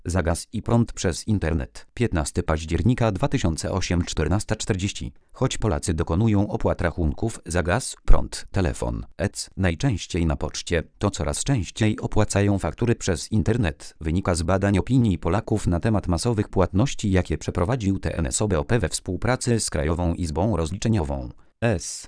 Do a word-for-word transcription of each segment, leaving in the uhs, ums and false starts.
Za gaz i prąd przez internet. piętnastego października dwa tysiące ósmego, czternasta czterdzieści. Choć Polacy dokonują opłat rachunków za gaz, prąd, telefon, et cetera najczęściej na poczcie, to coraz częściej opłacają faktury przez internet. Wynika z badań opinii Polaków na temat masowych płatności, jakie przeprowadził T N S O B O P we współpracy z Krajową Izbą Rozliczeniową. S.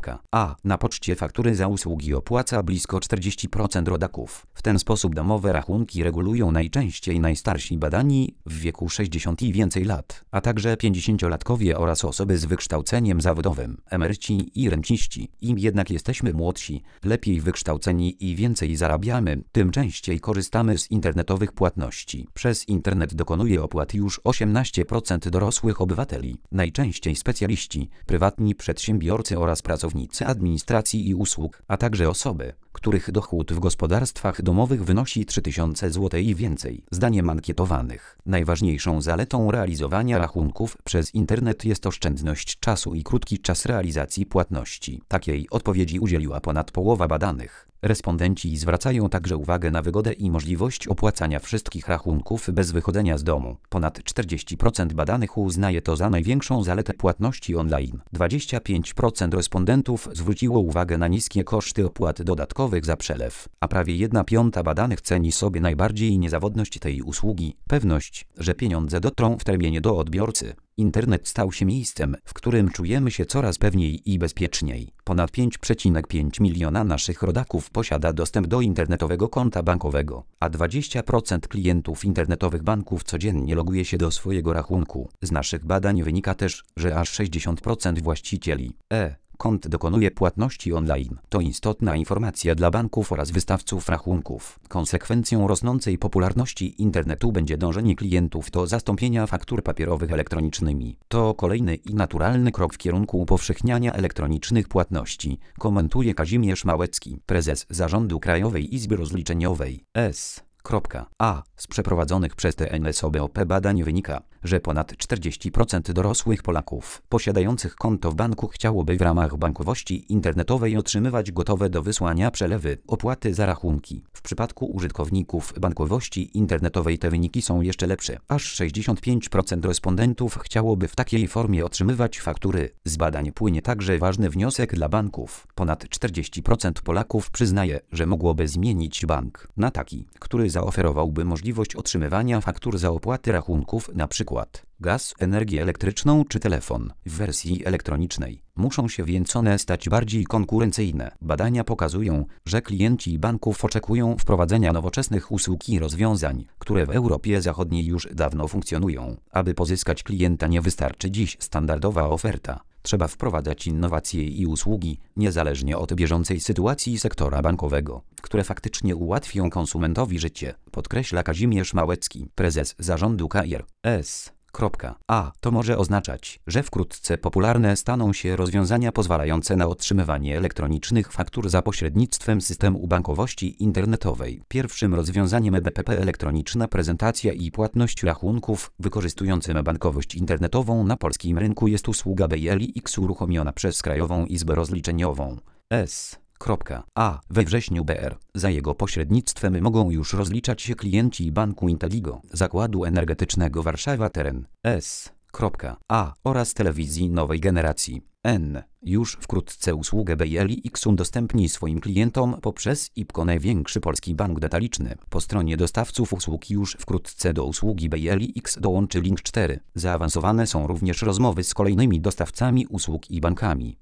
A. Na poczcie faktury za usługi opłaca blisko czterdzieści procent rodaków. W ten sposób domowe rachunki regulują najczęściej najstarsi badani w wieku sześćdziesięciu i więcej lat, a także pięćdziesięciolatkowie oraz osoby z wykształceniem zawodowym, emeryci i renciści. Im jednak jesteśmy młodsi, lepiej wykształceni i więcej zarabiamy, tym częściej korzystamy z internetowych płatności. Przez internet dokonuje opłat już osiemnaście procent dorosłych obywateli, najczęściej specjaliści, prywatni przedsiębiorcy oraz pracownicy administracji i usług, a także osoby, których dochód w gospodarstwach domowych wynosi trzy tysiące złotych i więcej. Zdaniem ankietowanych, najważniejszą zaletą realizowania rachunków przez internet jest oszczędność czasu i krótki czas realizacji płatności. Takiej odpowiedzi udzieliła ponad połowa badanych. Respondenci zwracają także uwagę na wygodę i możliwość opłacania wszystkich rachunków bez wychodzenia z domu. Ponad czterdzieści procent badanych uznaje to za największą zaletę płatności online. dwadzieścia pięć procent respondentów zwróciło uwagę na niskie koszty opłat dodatkowych za przelew, a prawie jedna piąta badanych ceni sobie najbardziej niezawodność tej usługi, pewność, że pieniądze dotrą w terminie do odbiorcy. Internet stał się miejscem, w którym czujemy się coraz pewniej i bezpieczniej. Ponad pięć przecinek pięć miliona naszych rodaków posiada dostęp do internetowego konta bankowego, a dwadzieścia procent klientów internetowych banków codziennie loguje się do swojego rachunku. Z naszych badań wynika też, że aż sześćdziesiąt procent właścicieli e kont dokonuje płatności online. To istotna informacja dla banków oraz wystawców rachunków. Konsekwencją rosnącej popularności internetu będzie dążenie klientów do zastąpienia faktur papierowych elektronicznymi. To kolejny i naturalny krok w kierunku upowszechniania elektronicznych płatności, komentuje Kazimierz Małecki, prezes Zarządu Krajowej Izby Rozliczeniowej. S. A. Z przeprowadzonych przez T N S O B O P badań wynika, że ponad czterdzieści procent dorosłych Polaków posiadających konto w banku chciałoby w ramach bankowości internetowej otrzymywać gotowe do wysłania przelewy, opłaty za rachunki. W przypadku użytkowników bankowości internetowej te wyniki są jeszcze lepsze. Aż sześćdziesiąt pięć procent respondentów chciałoby w takiej formie otrzymywać faktury. Z badań płynie także ważny wniosek dla banków. Ponad czterdzieści procent Polaków przyznaje, że mogłoby zmienić bank na taki, który zaoferowałby możliwość otrzymywania faktur za opłaty rachunków, np. gaz, energię elektryczną czy telefon, w wersji elektronicznej. Muszą się więc one stać bardziej konkurencyjne. Badania pokazują, że klienci banków oczekują wprowadzenia nowoczesnych usług i rozwiązań, które w Europie Zachodniej już dawno funkcjonują. Aby pozyskać klienta, nie wystarczy dziś standardowa oferta. Trzeba wprowadzać innowacje i usługi, niezależnie od bieżącej sytuacji sektora bankowego, które faktycznie ułatwią konsumentowi życie, podkreśla Kazimierz Małecki, prezes Zarządu K R S. A. To może oznaczać, że wkrótce popularne staną się rozwiązania pozwalające na otrzymywanie elektronicznych faktur za pośrednictwem systemu bankowości internetowej. Pierwszym rozwiązaniem B P P elektroniczna prezentacja i płatność rachunków wykorzystującym bankowość internetową na polskim rynku jest usługa B I L X uruchomiona przez Krajową Izbę Rozliczeniową. S. A. We wrześniu B R. Za jego pośrednictwem mogą już rozliczać się klienci Banku Inteligo, Zakładu Energetycznego Warszawa Teren S. A. oraz telewizji nowej generacji N. Już wkrótce usługę B I L X udostępni swoim klientom poprzez I P K O, największy polski bank detaliczny. Po stronie dostawców usług już wkrótce do usługi B I L X dołączy link cztery. Zaawansowane są również rozmowy z kolejnymi dostawcami usług i bankami.